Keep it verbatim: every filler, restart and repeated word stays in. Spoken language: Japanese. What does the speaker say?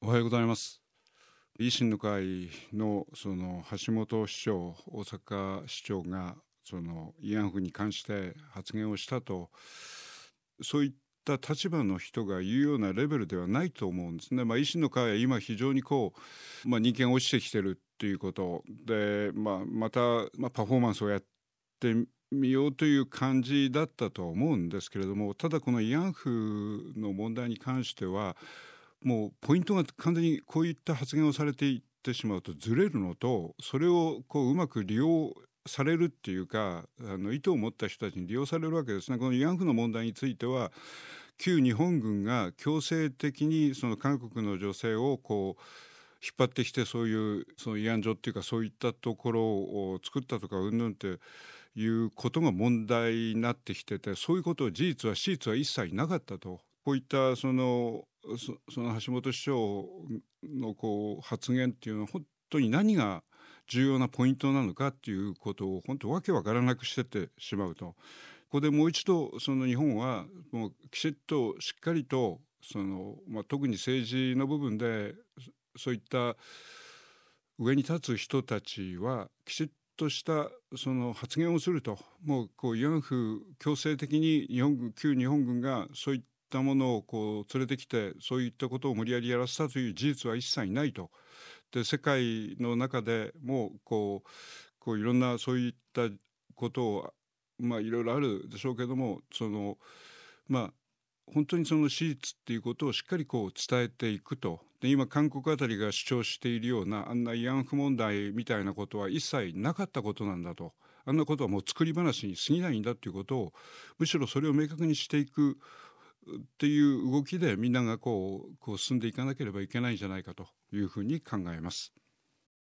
おはようございます。維新の会のその橋本市長、大阪市長がその慰安婦に関して発言をしたと、そういった立場の人が言うようなレベルではないと思うんですね。まあ、維新の会は今非常にこう、まあ、人権が落ちてきてるっていうことで、まあ、また、まあ、パフォーマンスをやってみようという感じだったとは思うんですけれども、ただこの慰安婦の問題に関してはもうポイントが完全にこういった発言をされていってしまうとずれるのと、それをこううまく利用されるっていうか、あの意図を持った人たちに利用されるわけですね。この慰安婦の問題については旧日本軍が強制的にその韓国の女性をこう引っ張ってきて、そういうその慰安所っていうかそういったところを作ったとかうんぬんっていうことが問題になってきてて、そういうことを事実は史実は一切なかったと。こういったそのそその橋本市長のこう発言っていうのは本当に何が重要なポイントなのかっていうことを本当わけわからなくしてってしまうと、ここでもう一度その日本はもうきちっとしっかりとその、まあ、特に政治の部分でそういった上に立つ人たちはきちっとしたその発言をすると、もうこう慰安婦強制的に日本軍旧日本軍がそういったものをこう連れてきてそういったことを無理やりやらせたという事実は一切ないと。で世界の中でもこうこういろんなそういったことをまあいろいろあるでしょうけども、そのまあ本当にその史実っていうことをしっかりこう伝えていくと。で今韓国あたりが主張しているようなあんな慰安婦問題みたいなことは一切なかったことなんだと、あんなことはもう作り話に過ぎないんだということを、むしろそれを明確にしていくっていう動きでみんながこう、こう進んでいかなければいけないんじゃないかというふうに考えます。